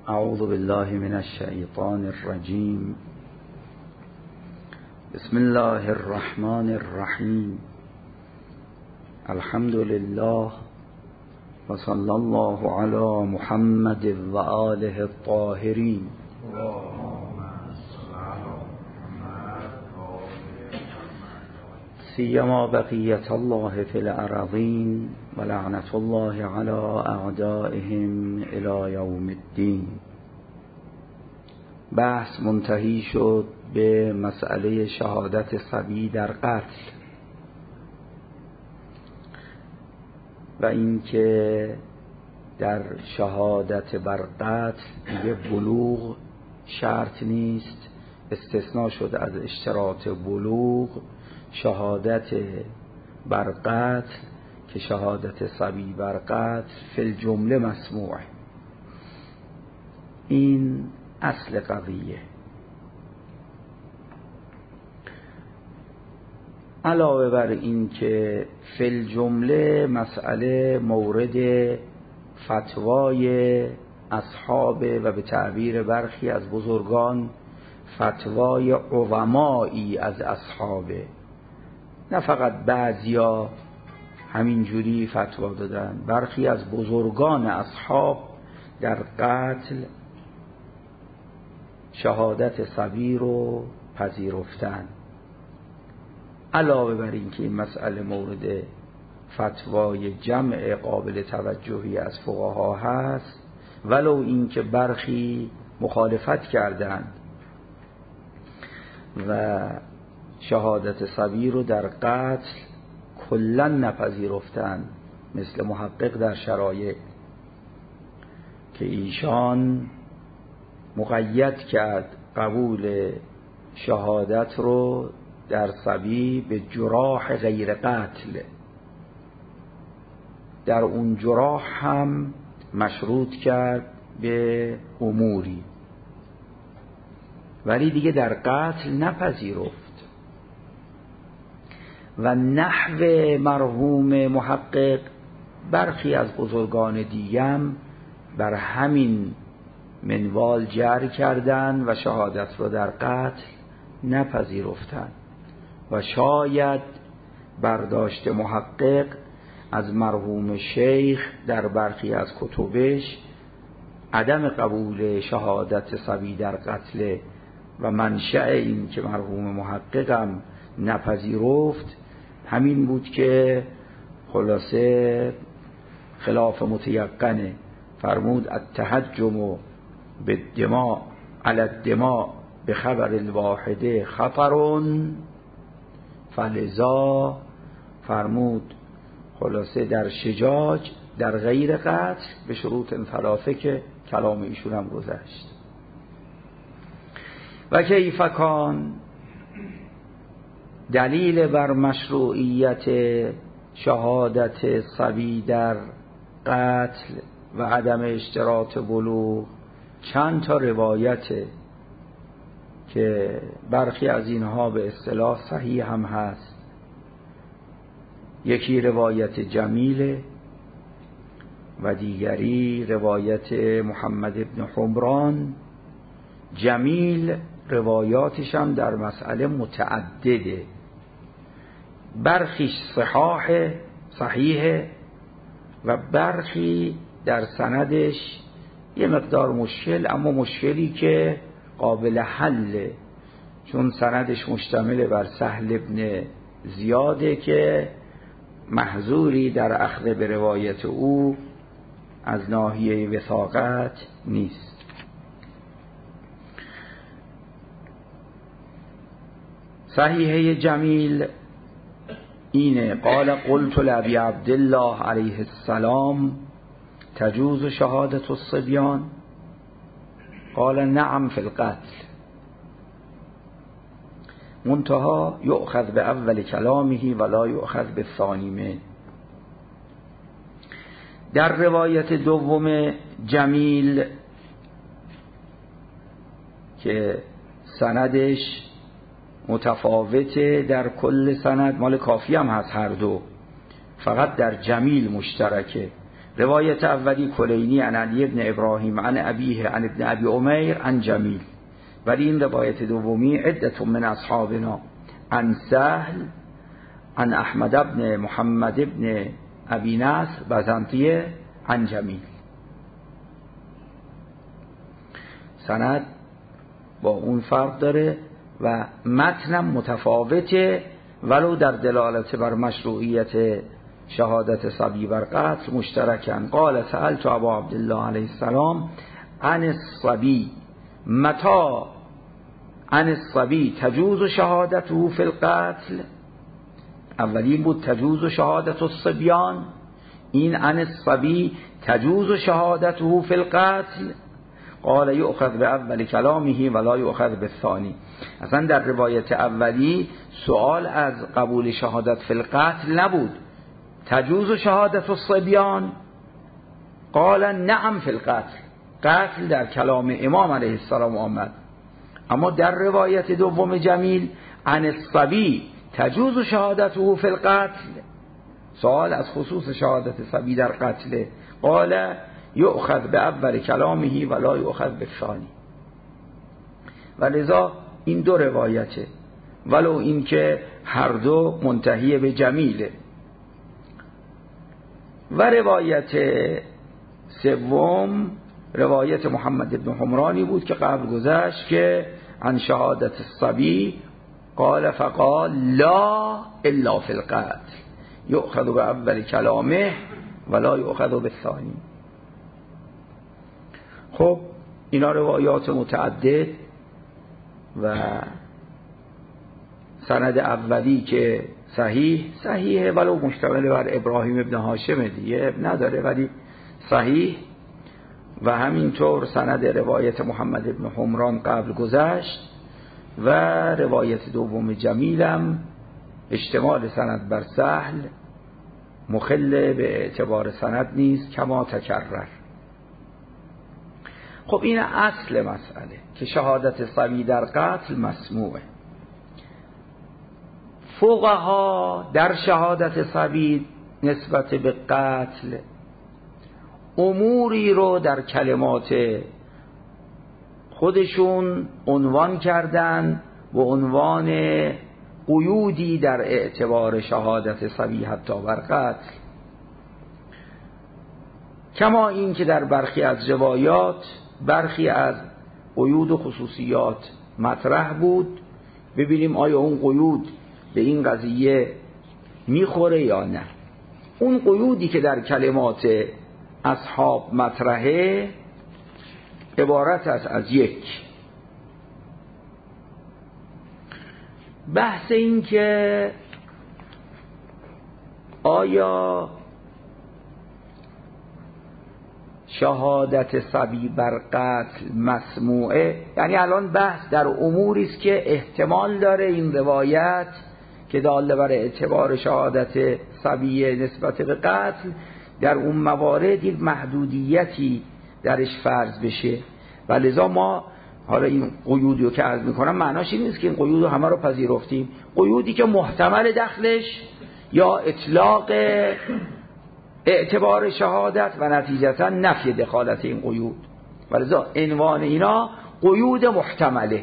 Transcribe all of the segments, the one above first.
اعوذ بالله من الشیطان الرجیم. بسم الله الرحمن الرحیم. الحمد لله و صلی الله علی محمد و آله الطاهرین. سیما بقیت الله فی الارضین و لعنت الله علی اعدائهم الی یوم الدین. بحث منتهی شد به مسئله شهادت صبی در قتل و اینکه در شهادت بر قتل دیگه بلوغ شرط نیست، استثناء شد از اشتراط بلوغ شهادت بر قتل که شهادت صبی بر قتل فی الجمله مسموعه. این اصل قضیه. علاوه بر این که فی الجمله مسئله مورد فتوای اصحاب و به تعبیر برخی از بزرگان فتوای عظمایی از اصحابه، نه فقط بعضیا همینجوری فتوا دادن، برخی از بزرگان اصحاب در قتل شهادت صبی رو پذیرفتن. علاوه بر این که این مسئله مورد فتوای جمع قابل توجهی از فقها هست، ولو این که برخی مخالفت کردند و شهادت صبی رو در قتل کلا نپذیرفتند، مثل محقق در شرایع که ایشان مقید کرد قبول شهادت رو در صبی به جراح غیر قتل. در اون جراح هم مشروط کرد به اموری، ولی دیگه در قتل نپذیرفت. و نحو مرحوم محقق برخی از بزرگان دیگم بر همین منوال جر کردند و شهادت رو در قتل نپذیرفتند و شاید برداشت محقق از مرحوم شیخ در برخی از کتبش عدم قبول شهادت صبی در قتل و منشأ این که مرحوم محققم نپذیرفت همین بود که خلاصه خلاف متیقنه. فرمود التهجم بالدماء علی الدماء بخبر الواحده خطر، فلذا فرمود خلاصه در شجاج در غیر قتل به شروط ثلاثه که کلام ایشون هم گذشت. و کیف کان، دلیل بر مشروعیت شهادت صبی در قتل و عدم اشتراط بلوغ چند تا روایته که برخی از اینها به اصطلاح صحیح هم هست. یکی روایت جمیل و دیگری روایت محمد ابن حمران. جمیل روایاتش هم در مسئله متعدده، برخیش صحیحه و برخی در سندش یه مقدار مشکل، اما مشکلی که قابل حله، چون سندش مشتمل بر سهل ابن زیاده که محظوری در اخذ به روایت او از ناحیه وثاقت نیست. صحیحه جمیل اینه: قال قلت لابی عبدالله علیه السلام تجوز شهادت الصبیان؟ قال نعم فی القتل. منتها یؤخذ به اول کلامه ولا یؤخذ به ثانی. در روایت دوم جمیل که سندش متفاوته، در کل سند مال کافی هم هست هر دو، فقط در جمیل مشترکه. روایت اولی کلینی عن علی ابن ابراهیم عن ابیه عن ابن ابی عمیر عن جمیل، ولی این روایت دومی عدت من اصحابنا عن سهل عن احمد ابن محمد ابن ابی نصر بزنطیه عن جمیل. سند با اون فرق داره و متنم متفاوته، ولو در دلالت بر مشروعیت شهادت صبی بر قتل مشترکن. قال سألت ابا عبدالله علیه السلام عن الصبی متى عن الصبی تجوز شهادته فی القتل. اولین بود تجوز شهادت الصبیان، این عن الصبی تجوز شهادته فی القتل. قال یؤخذ باول کلامه ولا یؤخذ بالثانی. اصلا در روایت اولی سوال از قبول شهادت فی القتل نبود، تجوز شهادت الصبیان. قال نعم فی القتل، قتل در کلام امام علیه السلام آمد. اما در روایت دوم جمیل عن الصبی تجوز شهادته فی القتل، سوال از خصوص شهادت صبی در قتل. قال یؤخذ باول کلامه ولا یؤخذ بالثانی. ولذا این دو روایته، ولو این که هر دو منتهی به جمیله. و روایت سوم روایت محمد بن حمرانی بود که قبل گذشت که عن شهادت الصبی قال فقال لا الا فی القتل یؤخذ باول کلامه ولا یؤخذ بالثانی. خب اینا روایات متعدد و سند اولی که صحیحه ولو مشتمل بر ابراهیم ابن هاشم دیگه نداره ولی صحیح، و همینطور سند روایت محمد ابن حمران قبل گذشت و روایت دوم جمیلم اشتمال سند بر سهل مخل به اعتبار سند نیست کما تکرر. خب این اصل مسئله که شهادت صبی در قتل مسموعه. فقها در شهادت صبی نسبت به قتل اموری رو در کلمات خودشون عنوان کردن به عنوان قیودی در اعتبار شهادت صبی حتی بر قتل، کما این که در برخی از روایات برخی از قیود و خصوصیات مطرح بود. ببینیم آیا اون قیود به این قضیه میخوره یا نه. اون قیودی که در کلمات اصحاب مطرحه عبارت است از یک، بحث این که آیا شهادت صبی بر قتل مسموعه، یعنی الان بحث در اموری است که احتمال داره این روایت که داله بر اعتبار شهادت صبی نسبت به قتل در اون موارد یک محدودیتی درش فرض بشه. و لذا ما حالا این قیودی رو که عرض میکنم معناش این نیست که این قیود رو همه رو پذیرفتیم، قیودی که محتمل دخلش یا اطلاق اعتبار شهادت و نتیجتا نفی دخالت این قیود، و لذا عنوان اینا قیود محتمله.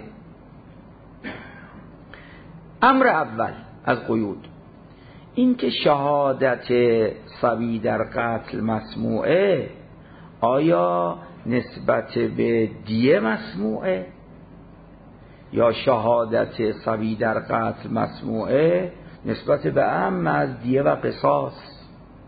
امر اول از قیود این که شهادت صبی در قتل مسموعه، آیا نسبت به دیه مسموعه یا شهادت صبی در قتل مسموعه نسبت به عم از دیه و قصاص؟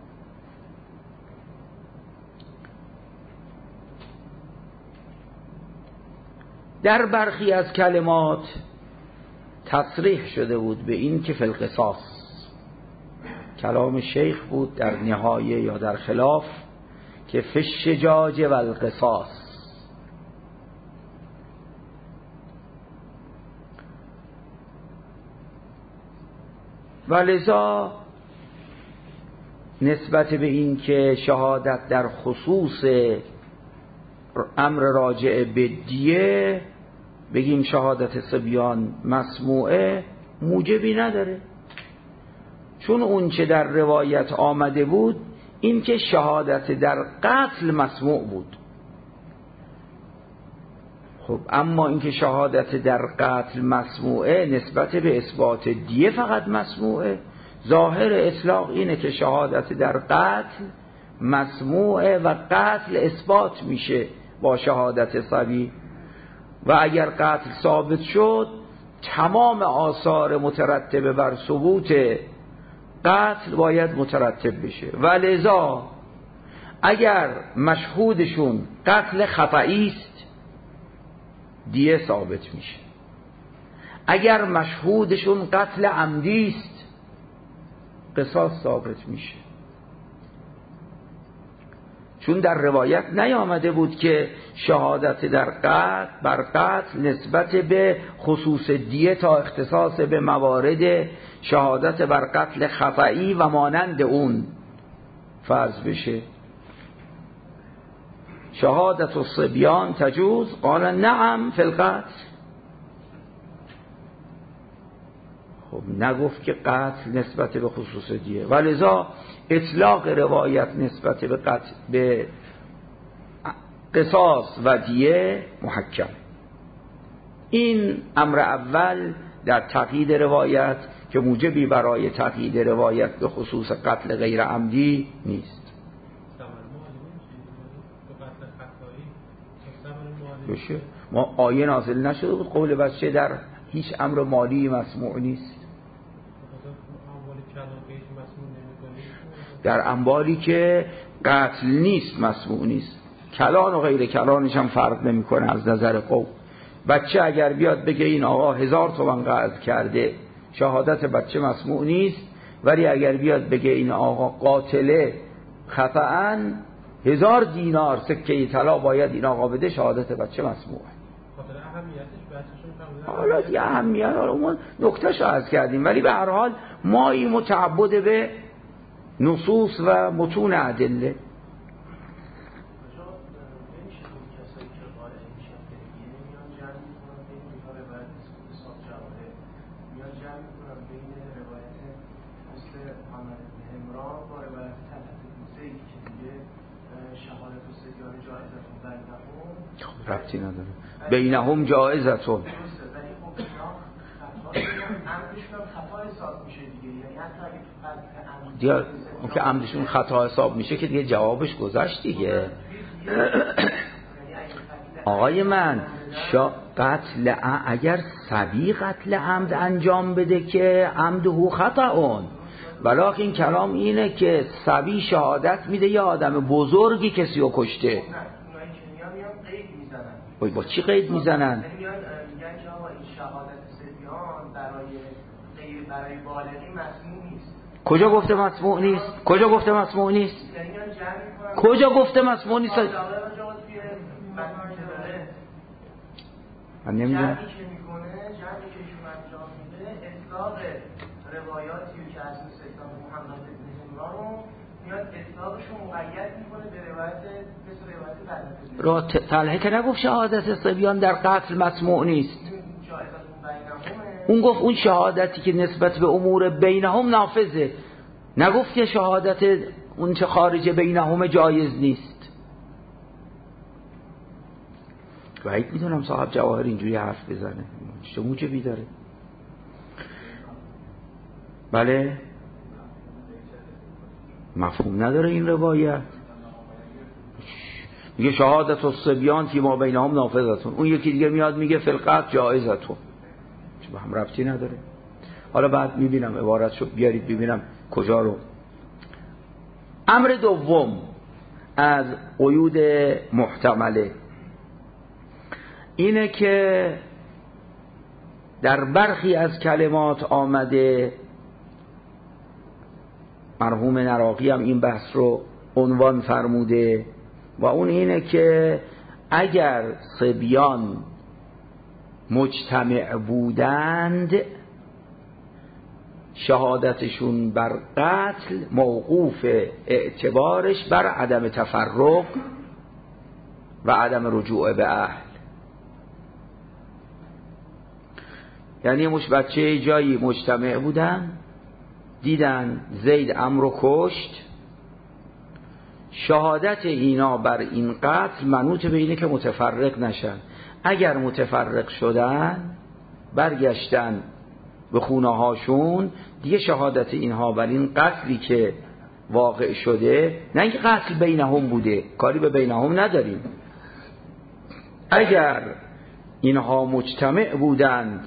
در برخی از کلمات تصریح شده بود به این که فی القصاص، کلام شیخ بود در نهایه یا در خلاف که فی الشجاج و القصاص. و لذا نسبت به این که شهادت در خصوص امر راجع به دیه بگیم شهادت صبیان مسموعه موجبی نداره، چون اون چه در روایت آمده بود این که شهادت در قتل مسموع بود. خب اما اینکه شهادت در قتل مسموعه نسبت به اثبات دیه فقط مسموعه. ظاهر اطلاق اینه که شهادت در قتل مسموعه و قتل اثبات میشه با شهادت صبی، و اگر قتل ثابت شد تمام آثار مترتبه بر ثبوت قتل باید مترتب بشه. و لذا اگر مشهودشون قتل خطئی است دیه ثابت میشه، اگر مشهودشون قتل عمدی است قصاص ثابت میشه. چون در روایت نیامده بود که شهادت در قتل بر قتل نسبت به خصوص دیه تا اختصاص به موارد شهادت بر قتل خطئی و مانند اون فرض بشه. شهادت الصبیان تجوز قال نعم فی القتل. خب نگفت که قتل نسبت به خصوص دیه، ولذا اطلاق روایت نسبت به قتل به قصاص و دیه محکم. این امر اول در تقیید روایت که موجبی برای تقیید روایت به خصوص قتل غیر عمدی نیست. بشه ما آیه نازل نشده بود قول بچه در هیچ امر مالی مسموع نیست. در اموالی که قتل نیست مسموع نیست. کلان و غیر کلانش هم فرق نمیکنه از نظر قوم. بچه اگر بیاد بگه این آقا 1000 تومان قتل کرده شهادت بچه مسموع نیست، ولی اگر بیاد بگه این آقا قاتله خطأً 1000 دینار سکه طلا باید این آقا بده شهادت بچه مسموعه. حالا دیگه اهمیت اون نکتهشو عرض کردیم، ولی به هر حال ما این متعبد به نصوص و متون ادله. ربطی نداره بینهم جائزتون. دیگه اون که عمدشون خطا حساب میشه که دیگه جوابش گذشت دیگه. آقای من قتل اگر صبی قتل عمد انجام بده که عمده خطا اون، ولیکن این کلام اینه که صبی شهادت میده یا آدم بزرگی کسی رو کشته. با چی قید میزنن؟ میگن که این شهادت صبیان برای بالغی مسموع نیست. کجا گفته مسموع نیست؟ کجا گفته مسموع نیست؟ کجا گفته مسموع نیست؟ من نمیدونم. جمعی که ایشون انجام میده اطلاق روایاتی که از سیدنا محمد بن عمران رو میاد اطلاقشو مقید میکنه به روایت مثل روایت را طلحه که نگفت شهادت صبیان در قتل مسموع نیست. اون گفت اون شهادتی که نسبت به امور بینهم نافذه، نگفت که شهادت اون چه خارج بینهم جایز نیست. بعید میدونم صاحب جواهر اینجوری حرف بزنه، چه موجبی داره؟ بله مفهوم نداره این روایت. میگه شهادت الصبیان فی ما بینهم نافذتون، اون یکی دیگه میاد میگه فی القتل جایزتون، چه به هم ربطی نداره. حالا بعد میبینم عبارتشو بیارید ببینم کجا رو. امر دوم از قیود محتمله اینه که در برخی از کلمات آمده، مرحوم نراقی هم این بحث رو عنوان فرموده، و اون اینه که اگر صبیان مجتمع بودند شهادتشون بر قتل موقوف اعتبارش بر عدم تفرق و عدم رجوع به اهل. یعنی مش بچه جایی مجتمع بودن، دیدن زید عمرو کشت، شهادت اینا بر این قتل منوط به اینه که متفرق نشن. اگر متفرق شدن برگشتن به خونه هاشون، دیگه شهادت اینها بر این قتلی که واقع شده، نه اینکه قتل بینهم بوده، کاری به بینهم نداریم، اگر اینها مجتمع بودند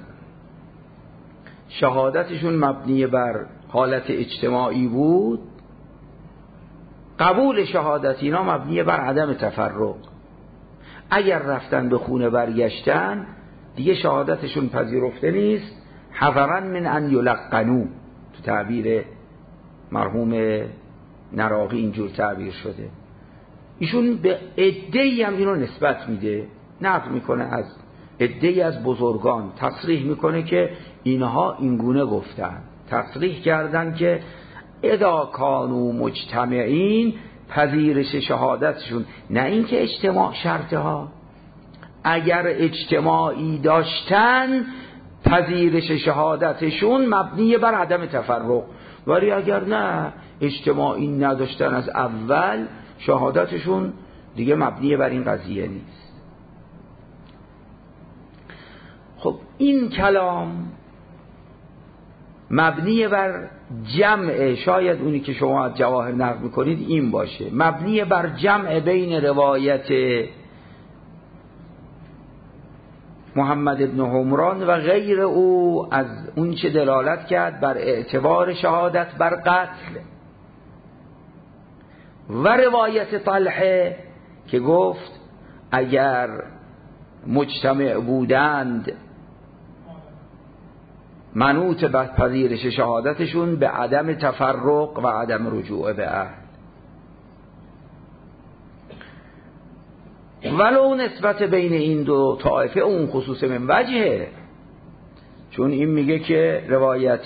شهادتشون مبنی بر حالت اجتماعی بود، قبول شهادت اینا مبنی بر عدم تفرق. اگر رفتن به خونه برگشتن دیگه شهادتشون پذیرفته نیست. حذرا من ان یلقنوا، تو تعبیر مرحوم نراقی اینجور تعبیر شده. ایشون به عده‌ای هم اینو نسبت میده، نقل میکنه از عده‌ای از بزرگان، تصریح میکنه که اینها اینگونه گفتن، تصریح کردن که اذا کانوا مجتمعین، پذیرش شهادتشون، نه اینکه اجتماع شرطه ها، اگر اجتماعی داشتن پذیرش شهادتشون مبنی بر عدم تفرق، ولی اگر نه اجتماعی نداشتن از اول، شهادتشون دیگه مبنی بر این قضیه نیست. خب این کلام مبنی بر جمع، شاید اونی که شما از جواهر نقل میکنید این باشه، مبنی بر جمع بین روایت محمد ابن حمران و غیر او از اون چه دلالت کرد بر اعتبار شهادت بر قتل، و روایت طلحه که گفت اگر مجتمع بودند منوط به پذیرش شهادتشون به عدم تفرق و عدم رجوع به اهل. ولو نسبت بین این دو طائفه اون خصوص من وجهه، چون این میگه که روایت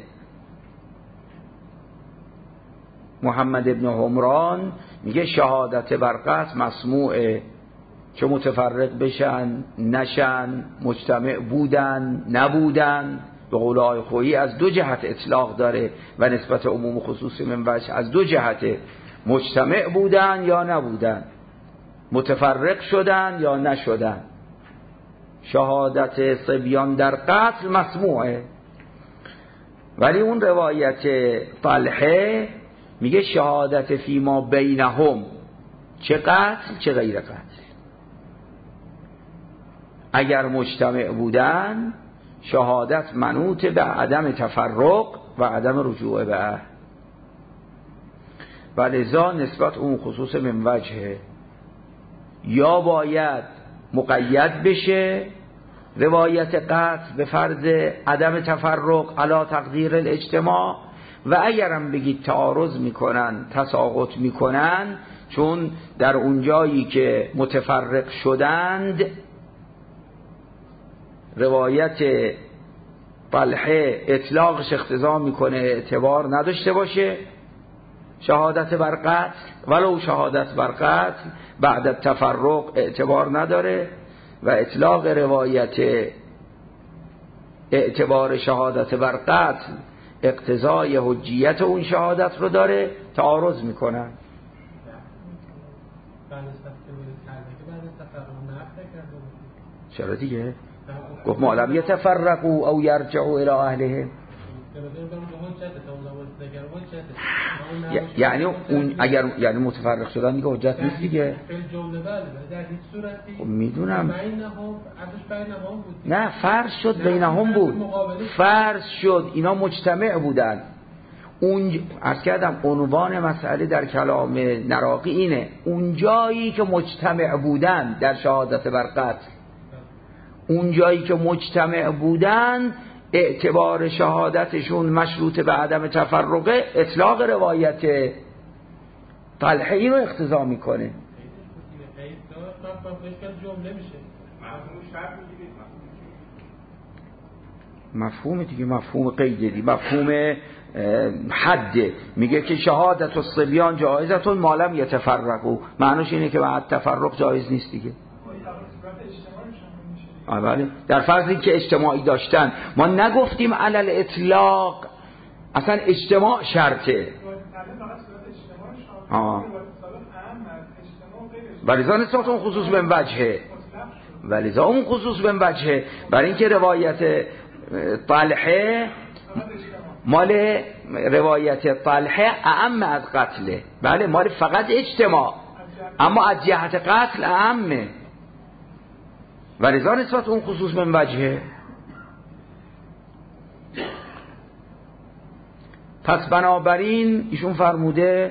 محمد ابن حمران میگه شهادت بر قتل مسموعه، چه متفرق بشن نشن، مجتمع بودن نبودن، به قول آقای خویی از دو جهت اطلاق داره و نسبت عموم خصوص من وجه از دو جهته، مجتمع بودن یا نبودن، متفرق شدن یا نشدن، شهادت صبیان در قتل مسموعه. ولی اون روایت طلحه میگه شهادت فیما بینهم، چه قتل چه غیر قتل، اگر مجتمع بودن شهادت منوط به عدم تفرق و عدم رجوع به اهل، و لذا نسبت اون خصوص من وجهه، یا باید مقید بشه روایت قتل به فرض عدم تفرق علی تقدیر الاجتماع، و اگرم بگید تعارض میکنن تساقط میکنن، چون در اونجایی که متفرق شدند روایت طلحه اطلاقش اقتضا میکنه اعتبار نداشته باشه شهادت بر قتل، ولو شهادت بر قتل بعد التفرق اعتبار نداره، و اطلاق روایت اعتبار شهادت بر قتل اقتضای حجیت اون شهادت رو داره، تعارض میکنن. چرا دیگه؟ گفت ما لم یتفرقوا او یرجعوا الی اهلهم، یعنی اون اگر یعنی متفرق شدن دیگه حجت نیست دیگه. خب میدونم، نه فرض شد بینهم بود، فرض شد اینا مجتمع بودن. اون عرض کردم عنوان مسئله در کلام نراقی اینه، اون جایی که مجتمع بودن در شهادت بر قتل، اون جایی که مجتمع بودن اعتبار شهادتشون مشروط به عدم تفرقه، اطلاق روایت طلحه اینو اقتضا میکنه. مفهوم دیگه، مفهوم قیدی، مفهوم حده، میگه که شهادت الصبیان جایزتون ما لم یتفرقوا، معنیش اینه که بعد تفرق جایز نیست دیگه. بله، در فرضی که اجتماعی داشتن، ما نگفتیم علل اطلاق اصلا اجتماع شرطه. ولذا نسبت اون خصوص به وجهه، ولذا اون خصوص به وجهه، برای اینکه روایت طلحه مال روایت طلحه اعم از قتله، بله مال فقط اجتماع، اما از جهت قتل اعمه، ولذا نسبت اون خصوص به وجهه. پس بنابراین ایشون فرموده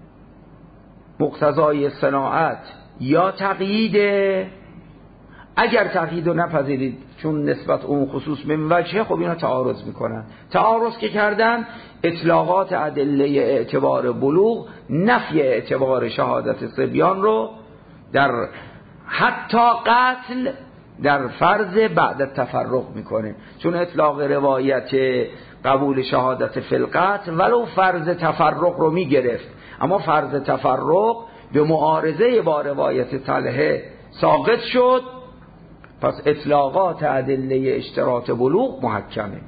مقتضای صناعت یا تقییده، اگر تقیید رو نپذیرید چون نسبت اون خصوص من وجهه، خب اینا تعارض میکنن. تعارض که کردن، اطلاقات ادله اعتبار بلوغ نفی اعتبار شهادت صبیان رو در حتی قتل در فرض بعد تفرق میکنه، چون اطلاق روایت قبول شهادت فی القتل ولو فرض تفرق رو میگرفت، اما فرض تفرق به معارضه با روایت طلحه ساقط شد، پس اطلاقات ادله اشتراط بلوغ محکمه.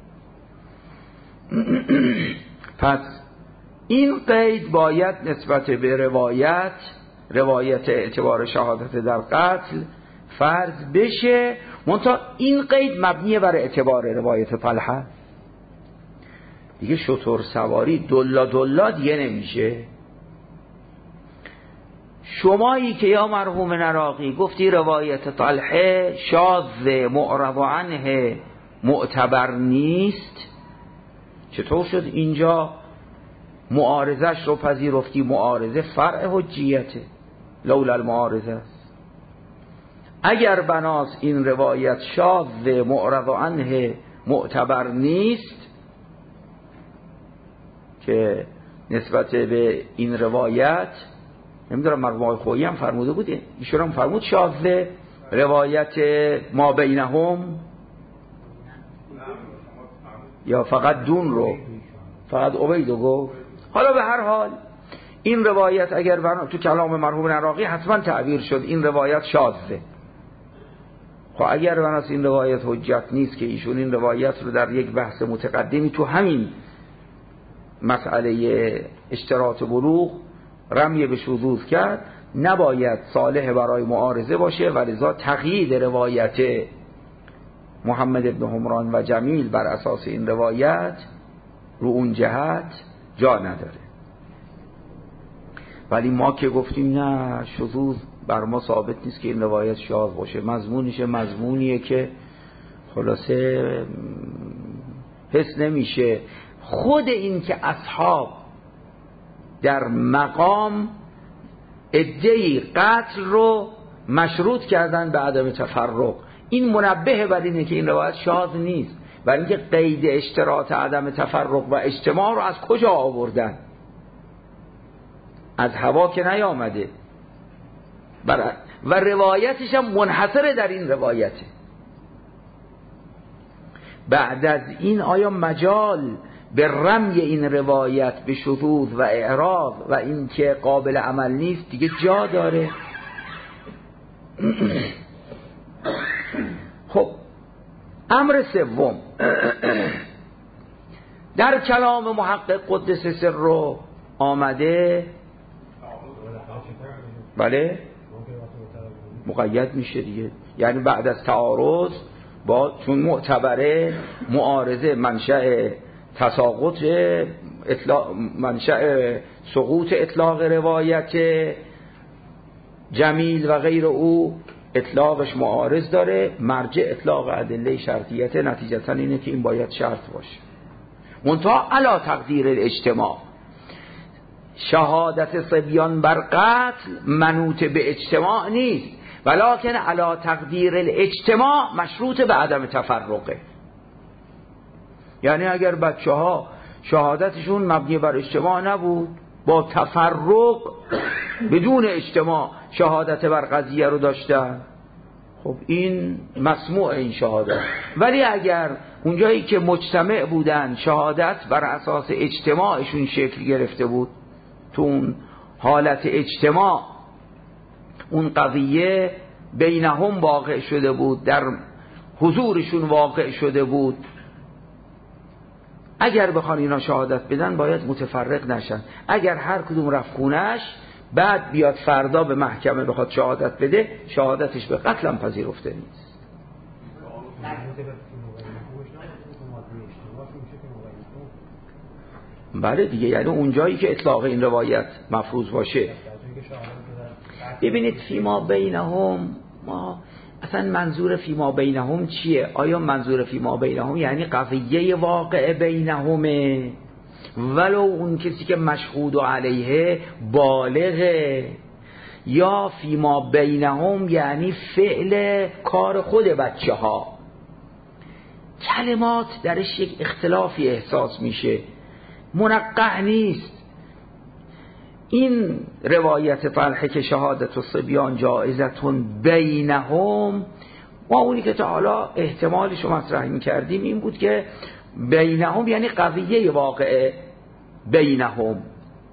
پس این قید باید نسبت به روایت اعتبار شهادت در قتل فرض بشه، منتها این قید مبنیه بر اعتبار روایت طلحه. دیگه شتر سواری دلا دیگه نمیشه. شمایی که یا مرحوم نراقی گفتی روایت طلحه شاذ معرض عنه معتبر نیست، چطور شد اینجا معارضش رو پذیرفتی؟ معارضه فرع حجیته، لولا المعارضه است. اگر بناس این روایت شاذ معرض عنه معتبر نیست، که نسبت به این روایت نمیدونم مرحوم آقای خویی هم فرموده بوده، ایشون هم فرمود شاذ روایت ما بینهم، یا فقط دون رو فقط عبیدو گفت. حالا به هر حال این روایت اگر تو کلام مرحوم نراقی حتما تعبیر شد این روایت شاذه. خب اگر بناس این روایت حجت نیست که ایشون این روایت رو در یک بحث متقدمی تو همین مسئله اشتراط بلوغ رمی به شذوذ کرد، نباید صالح برای معارضه باشه، ولذا تقیید روایت محمد ابن حمران و جمیل بر اساس این روایت رو اون جهت جا نداره. ولی ما که گفتیم نه، شذوذ بر ما ثابت نیست که این روایت شاذ باشه، مضمونیه که خلاصه حس نمیشه. خود این که اصحاب در مقام ادعی قتل رو مشروط کردن به عدم تفرق، این منبه بر اینه که این روایت شاذ نیست، برای اینکه قید اشتراط عدم تفرق و اجتماع رو از کجا آوردن؟ از هوا که نیامده، و روایتش هم منحصره در این روایته. بعد از این آیا مجال به رمی این روایت به شذوذ و اعراض و این که قابل عمل نیست دیگه جا داره؟ خب امر سوم در کلام محقق قدس سره آمده، بله مقید میشه دیگه، یعنی بعد از تعارض با چون معتبره معارضه منشأ تساقط منشأ سقوط اطلاق روایت جمیل و غیر او اطلاقش معارض داره، مرجع اطلاق ادله شرطیت نتیجتا اینه که این باید شرط باشه. منتها علا تقدیر الاجتماع، شهادت صبیان بر قتل منوط به اجتماع نیست، ولکن علا تقدیر الاجتماع مشروط به عدم تفرقه. یعنی اگر بچه ها شهادتشون مبنی بر اجتماع نبود، با تفرق بدون اجتماع شهادت بر قضیه رو داشتن، خب این مسموع این شهادت. ولی اگر اونجایی که مجتمع بودن شهادت بر اساس اجتماعشون شکل گرفته بود، تو اون حالت اجتماع اون قضیه بینهم واقع شده بود، در حضورشون واقع شده بود، اگر بخوان اینا شهادت بدن باید متفرق نشن. اگر هر کدوم رفت خونش بعد بیاد فردا به محکمه بخواد شهادت بده، شهادتش به قتل هم پذیرفته نیست. بله دیگه، یعنی اونجایی که اطلاق این روایت مفروض باشه. ببینید فیما بینهم، ما اصلا منظور فیما بینهم چیه؟ آیا منظور فیما بینهم یعنی قضیه واقع بینهمه، ولو اون کسی که مشهود علیه بالغه، یا فیما بینهم یعنی فعل کار خود بچه ها؟ کلمات درش یک اختلافی احساس میشه، منقح نیست. این روایت فلحه که شهادت الصبیان جائزتون بینهم، ما اونی که تا حالا احتمالش رو مطرح می‌کردیم این بود که بینهم یعنی قضیه واقعه بینهم،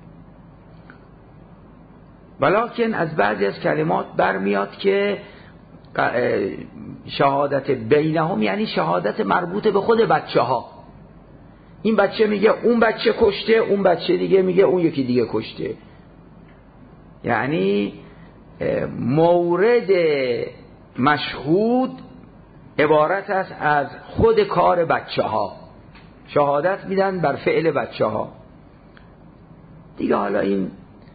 ولکن از بعضی از کلمات برمیاد که شهادت بینهم یعنی شهادت مربوط به خود بچه ها. این بچه میگه اون بچه کشته، اون بچه دیگه میگه اون یکی دیگه کشته، یعنی مورد مشهود عبارت است از خود کار بچه ها، شهادت میدن بر فعل بچه ها دیگه. حالا این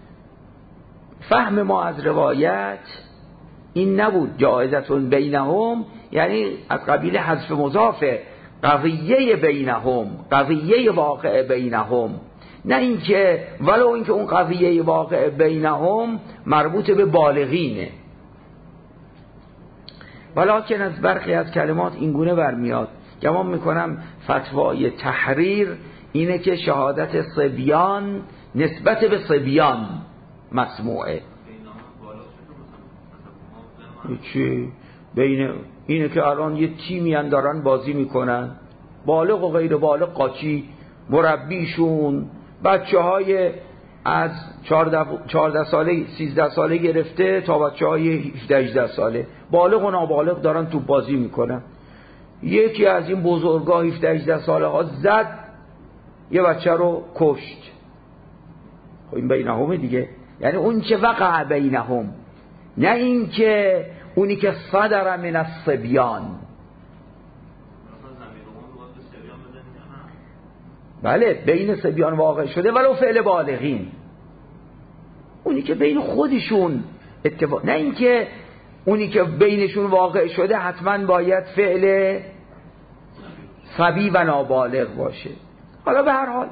فهم ما از روایت این نبود جائزتون بینهم یعنی از قبیل حذف مضافه، قضیه بینهم، قضیه واقع بینهم، نه اینکه ولو اینکه اون قضیه واقع بینهم مربوط به بالغینه. ولکن از برخی از کلمات این گونه برمیاد. گمان میکنم فتوای تحریر اینه که شهادت صبیان نسبت به صبیان مسموعه. چی؟ بین اینه که الان یه تیمی ان دارن بازی میکنن، بالغ و غیر بالغ قاچی، مربیشون بچه های از 14 ساله 13 ساله گرفته تا بچه های 17-18 ساله، بالغ و نابالغ دارن تو بازی میکنن. یکی از این بزرگا 17-18 ساله ها زد یه بچه رو کشت. خب این بینهم دیگه، یعنی اون که وقع بینهم، نه این که اونی که صدر من الصبیان. بله بین صبیان واقع شده ولو فعل بالغین، اونی که بین خودشون اتفاق، نه این که اونی که بینشون واقع شده حتما باید فعل صبی و نابالغ باشه. حالا به هر حال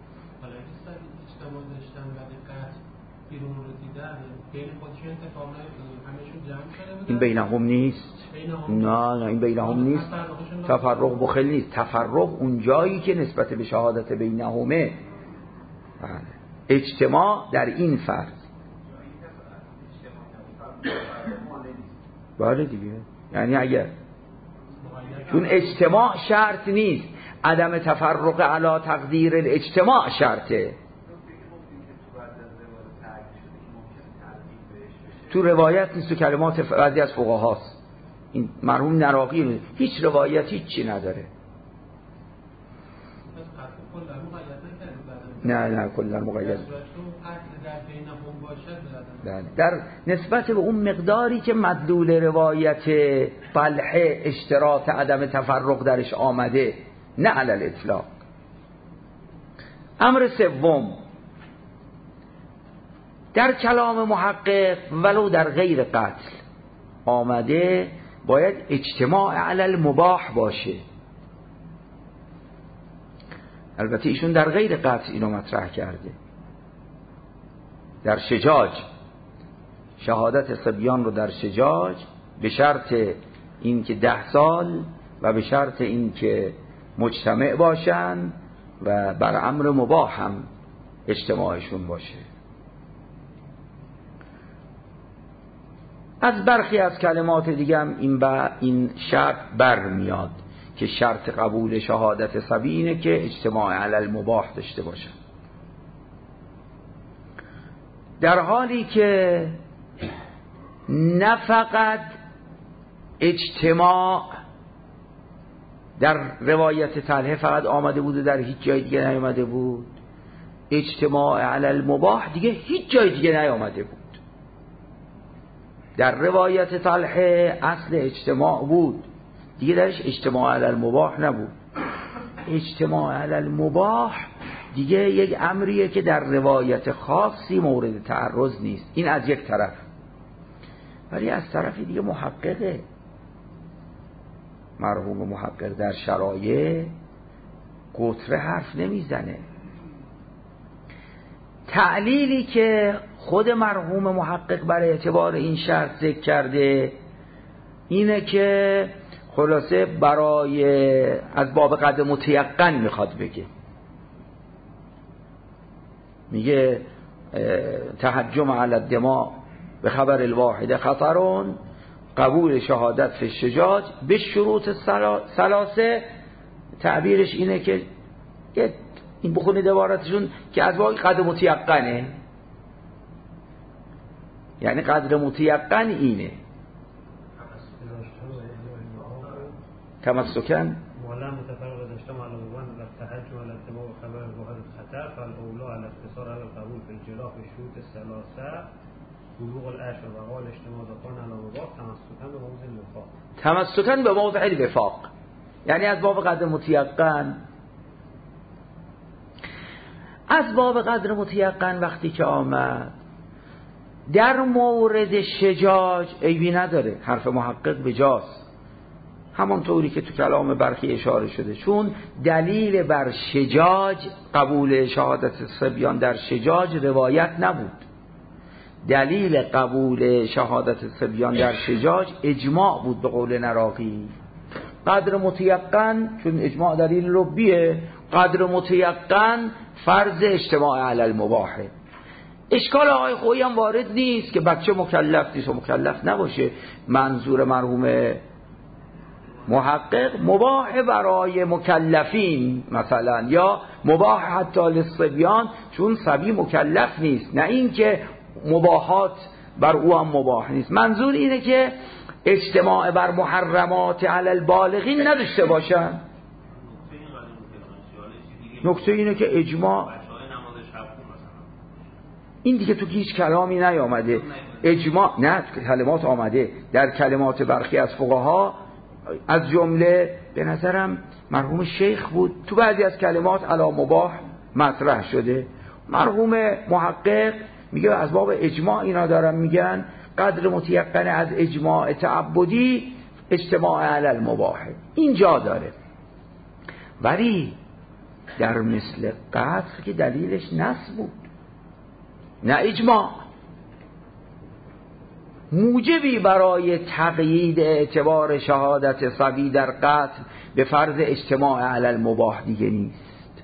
این بینهم نیست. نه این بینهم نیست، تفرق بخل نیست. تفرق اون جایی که نسبت به شهادت بینهمه، اجتماع در این فرض. بله دیگه، یعنی اگر چون اجتماع شرط نیست، عدم تفرق علی تقدیر الاجتماع شرطه. تو روایت نیست، تو کلمات بعضی از فقهاست. این مرحوم نراقی هیچ روایتی چی نداره. نه کلا مقید در نسبت به اون مقداری که مدلول روایت فلحه اشتراط عدم تفرق درش آمده، نه علی الاطلاق. امر سوم، در کلام محقق ولو در غیر قتل آمده باید اجتماع علی المباح باشه. البته ایشون در غیر قتل اینو مطرح کرده. در شجاج، شهادت صبیان رو در شجاج به شرط این که 10 سال و به شرط این که مجتمع باشن و بر امر مباح هم اجتماعشون باشه. از برخی از کلمات دیگه هم این شرط برمیاد که شرط قبول شهادت صبی اینه که اجتماع علی المباح داشته باشن، در حالی که نه فقط اجتماع در روایت طلحه فقط آمده بود و در هیچ جای دیگه نیامده بود، اجتماع علی المباح دیگه هیچ جای دیگه نیامده بود. در روایت طلحه اصل اجتماع بود، دیگه درش اجتماع علی المباح نبود. اجتماع علی المباح دیگه یک امریه که در روایت خاصی مورد تعرض نیست. این از یک طرف. ولی از طرفی دیگه محققه، مرحوم محقق در شرایع قطره حرف نمیزنه. تعلیلی که خود مرحوم محقق برای اعتبار این شرط ذکر کرده اینه که خلاصه برای از باب قدر متیقن میخواد بگه، میگه تهجم علی الدماء به خبر الواحد خطرون، قبول شهادت فی الشجاج به شروط ثلاثه. تعبیرش اینه که این بخونید عبارتشون که از واقع قدر متیقنه، یعنی قدر متیقن اینه تمسکن معلم متفرق داشته معلومه و تهجم علی الدماء و خبر الواحد خطر فالاولا علی اختصار علی القبول فی الجراح به شروط ثلاثه بلوغ الاشر و قال اجتماع دکان علی الوفاق تمسکن به موضع الوفاق. تمسکن به موضع الوفاق یعنی از باب قدر متیقن. از باب قدر متیقن وقتی که آمد در مورد شجاج عیبی نداره، حرف محقق بجاست، همانطوری که تو کلام برخی اشاره شده، چون دلیل بر شجاج قبول شهادت صبیان در شجاج روایت نبود. دلیل قبول شهادت صبیان در شجاج اجماع بود به قول نراقی. قدر متیقن چون اجماع دلیل ربیه، قدر متیقن فرض اجتماع علی المباحه. اشکال آقای خویی هم وارد نیست که بچه مکلف نیست و مکلف نباشه. منظور مرحوم محقق مباح برای مکلفین مثلا، یا مباح حتی للصبیان چون صبی مکلف نیست، نه این که مباحات بر او هم مباح نیست. منظور اینه که اجتماع بر محرمات علی البالغین نداشته باشن. نکته اینه که اجماع این دیگه تو هیچ کلامی نیامده. اجماع نه کلمات آمده در کلمات برخی از فقها، از جمله به نظرم مرحوم شیخ بود، تو بعضی از کلمات علی مباح مطرح شده. مرحوم محقق میگه از باب اجماع اینا دارن میگن قدر متیقن از اجماع تعبدی اجتماع علی المباح اینجا داره. ولی در مثل قتل که دلیلش نص بود نه اجماع، موجبی برای تقیید اعتبار شهادت صبی در قتل به فرض اجتماع علی المباح دیگه نیست.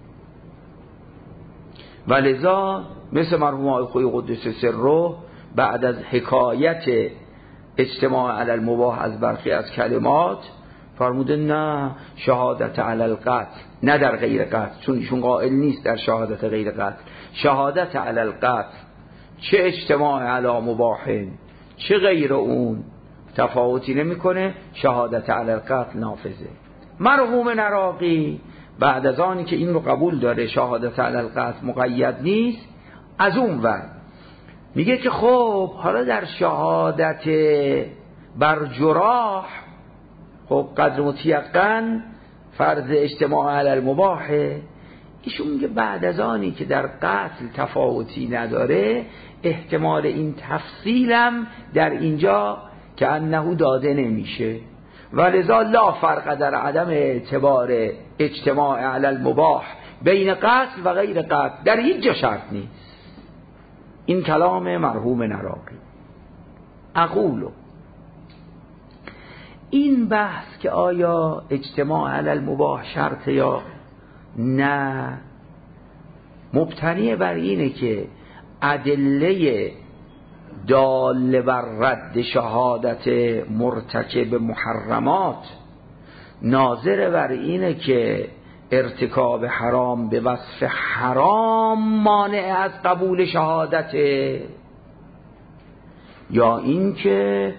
ولذا مثل مرحوم آقای خویی قدس سره بعد از حکایت اجتماع علی المباح از برخی از کلمات فرموده نه شهادت علی القتل، نه در غیر قتل، چون ایشون قائل نیست در شهادت غیر قتل. شهادت علی القتل چه اجتماع علی مباح چه غیر اون تفاوتی نمیکنه، شهادت علی القتل نافذه. مرحوم نراقی بعد از آنی که این رو قبول داره شهادت علی القتل مقید نیست، از اون ور میگه که خب حالا در شهادت بر جراح خب قدر متیقن فرض اجتماع علی المباحه. ایشون میگه بعد از آنی که در قتل تفاوتی نداره احتمال این تفصیلم در اینجا که انه داده نمیشه، ولذا لا فرق در عدم اعتبار اجتماع علی المباح بین قتل و غیر قتل در هیچ جا شرط نیست. این کلام مرحوم نراقی. اقولو این بحث که آیا اجتماع علی المباح شرط یا نه مبتنی بر اینه که ادله دال بر رد شهادت مرتکب محرمات ناظر بر اینه که ارتکاب حرام به وصف حرام مانع از قبول شهادت، یا این که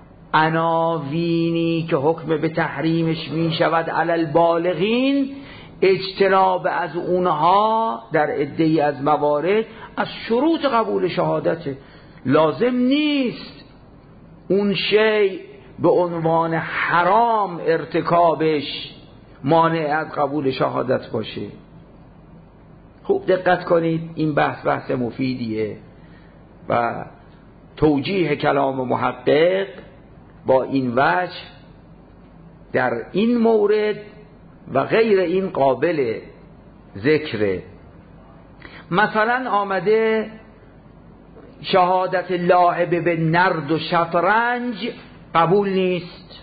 عناوینی که حکم به تحریمش می شود علی البالغین اجتناب از اونها در عده‌ای از موارد از شروط قبول شهادته. لازم نیست اون شی به عنوان حرام ارتکابش مانع از قبول شهادت باشه. خوب دقت کنید، این بحث مفیدیه و توجیه کلام محقق با این وجه در این مورد و غیر این قابل ذکره. مثلا آمده شهادت لاعب به نرد و شطرنج قبول نیست.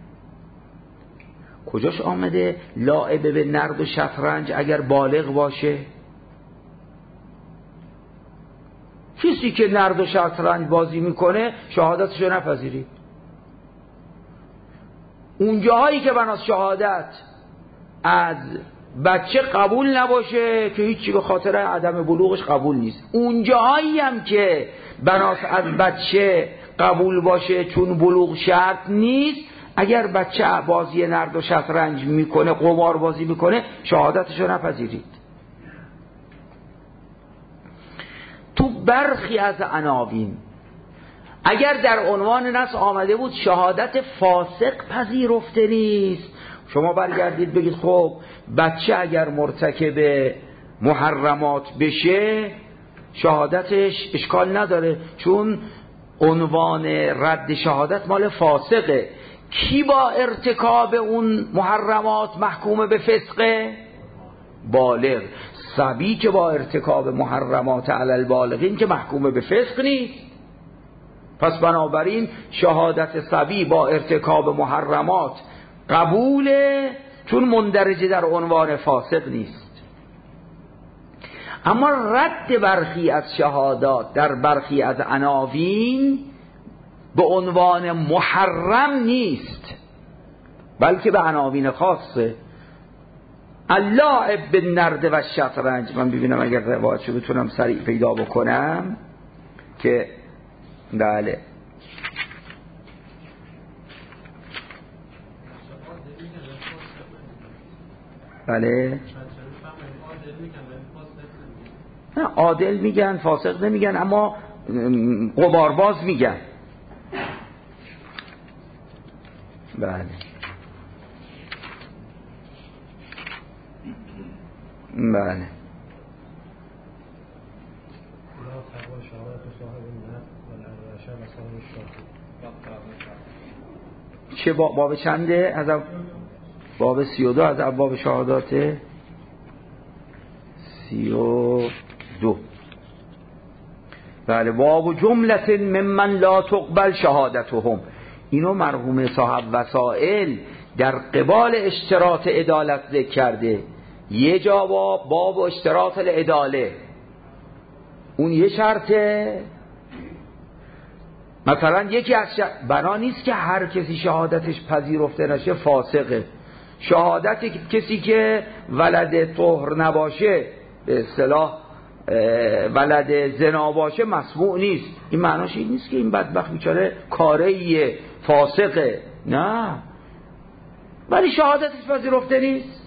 کجاش آمده لاعب به نرد و شطرنج اگر بالغ باشه؟ کسی که نرد و شطرنج بازی میکنه شهادتشو نپذیرید. اون جاهایی که بناس شهادت از بچه قبول نباشه که هیچی به خاطر عدم بلوغش قبول نیست. اون جاهایی هم که بناس از بچه قبول باشه چون بلوغ شرط نیست، اگر بچه بازی نرد و شطرنج میکنه، قمار بازی میکنه، شهادتشو نپذیرید. تو برخی از عناوین اگر در عنوان نص آمده بود شهادت فاسق پذیرفته نیست، شما برگردید بگید خب بچه اگر مرتکب محرمات بشه شهادتش اشکال نداره چون عنوان رد شهادت مال فاسقه. کی با ارتکاب اون محرمات محکوم به فسقه؟ بالغ. صبی که با ارتکاب محرمات علی البالغین که محکوم به فسق نیست. پس بنابراین شهادت صبی با ارتکاب محرمات قبوله چون مندرج در عنوان فاسق نیست. اما رد برخی از شهادات در برخی از عناوین به عنوان محرم نیست، بلکه به عناوین خاصه. اللاعب بالنرد و شطرنج، من ببینم اگر روایتشو بتونم سریع پیدا بکنم که بله بله نه عادل میگن، فاسق نمیگن، اما قمارباز میگن. بله بله چه باب چنده؟ از باب 32 از ابواب شهادات 32. بله باب جملت ممن لا تقبل شهادتهم. اینو مرحوم صاحب وسائل در قبال اشتراط عدالت ذکر کرده. یه جا باب اشتراط العداله، اون یه شرطه. مثلا یکی از بنا نیست که هر کسی شهادتش پذیرفته نشه فاسقه. شهادت کسی که ولد طهر نباشه، به اصطلاح ولد زنا باشه، مسموع نیست. این معناش این نیست که این بدبخت بیچاره کاره فاسقه، نه، ولی شهادتش پذیرفته نیست.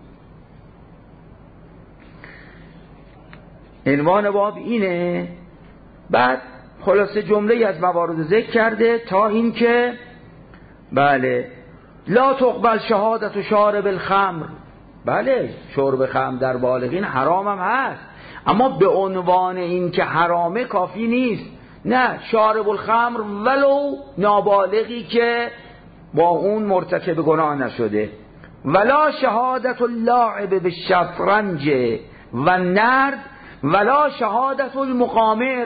عنوان باب اینه. بعد خلاصه جمله از موارد ذکر کرده تا این که بله لا تقبل شهادت و شارب الخمر. بله شرب خمر در بالغین حرام هم هست، اما به عنوان این که حرامه کافی نیست. نه، شارب الخمر ولو نابالغی که با اون مرتکب گناه نشده. ولا شهادت اللاعب بالشطرنج و نرد ولا شهادت المقامر.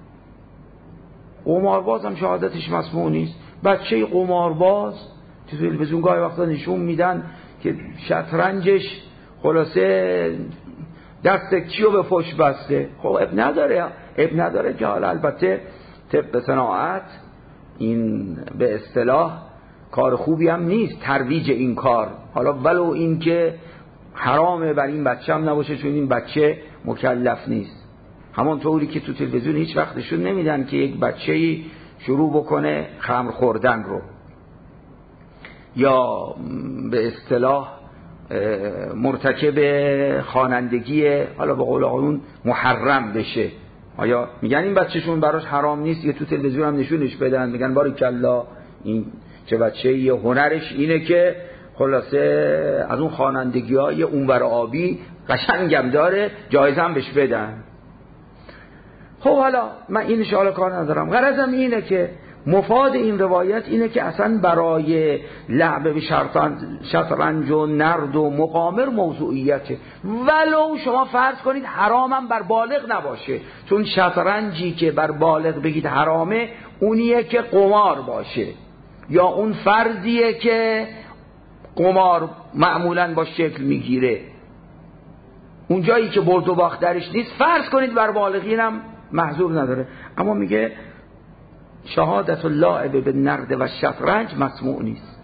قمارباز هم شهادتش مسموع نیست. بچه قمارباز تو تلویزیون گاهی وقتا نشون میدن که شطرنجش خلاصه دست کیو به پشت بسته. خب اب نداره که حالا البته طب صناعت این به اصطلاح کار خوبی هم نیست ترویج این کار، حالا ولو این که حرامه بر این بچه هم نباشه چون این بچه مکلف نیست. همون طوری که تو تلویزیون هیچ وقتشون نمیدن که یک بچه‌ای شروع بکنه خمر خوردن رو، یا به اصطلاح مرتکب خوانندگی حالا به قول آقایون محرم بشه، آیا میگن این بچه‌شون براش حرام نیست؟ یه تو تلویزیون هم نشونش بدن میگن باریکلا این چه بچه‌ای، هنرش اینه که خلاصه از اون خوانندگی‌های اونور آبی قشنگم داره، جایزه هم بهش بدن. خب حالا من این اشاره کار ندارم، غرضم اینه که مفاد این روایت اینه که اصلا برای لعب به شطرنج و نرد و مقامر موضوعیته، ولو شما فرض کنید حرامم بر بالغ نباشه، چون شطرنجی که بر بالغ بگید حرامه اونیه که قمار باشه، یا اون فرضیه که قمار معمولاً با شکل میگیره، اون جایی که برد و باخت درش نیست فرض کنید بر بالغین هم محظور نداره. اما میگه شهادت اللاعب بالنرد و شطرنج مسموع نیست.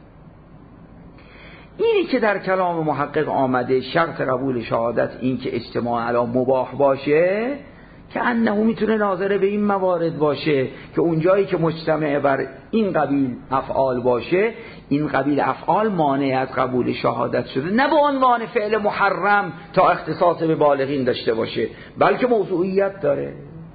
اینی که در کلام محقق آمده شرط قبول شهادت این که اجتماع علی مباح باشه، که انه میتونه ناظر به این موارد باشه که اونجایی که مجتمع بر این قبیل افعال باشه، این قبیل افعال مانع از قبول شهادت شده، نه به عنوان فعل محرم تا اختصاص به بالغین داشته باشه، بلکه موضوعیت داره.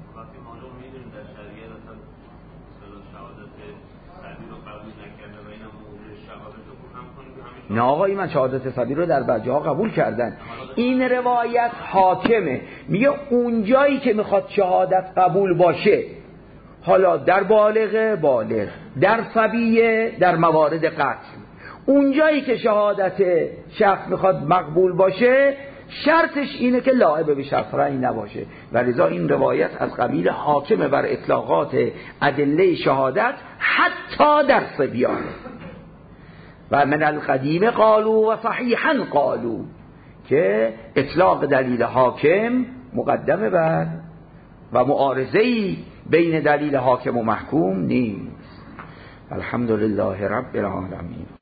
نه آقایی، من شهادت صبی رو در بعضی ها قبول کردن. این روایت حاکمه، میگه اونجایی که میخواد شهادت قبول باشه، حالا در بالغ، در صبیه، در موارد قتل، اونجایی که شهادت شخص میخواد مقبول باشه شرطش اینه که لاعب به شطرنج نباشه، و لذا این روایت از قبیل حاکمه بر اطلاقات ادله شهادت حتی در صبیان. و من القدیم قالوا و صحیحا قالوا، که اطلاق دلیل حاکم مقدمه بر و معارضه‌ای بین دلیل حاکم و محکوم نیست. الحمدلله رب العالمین.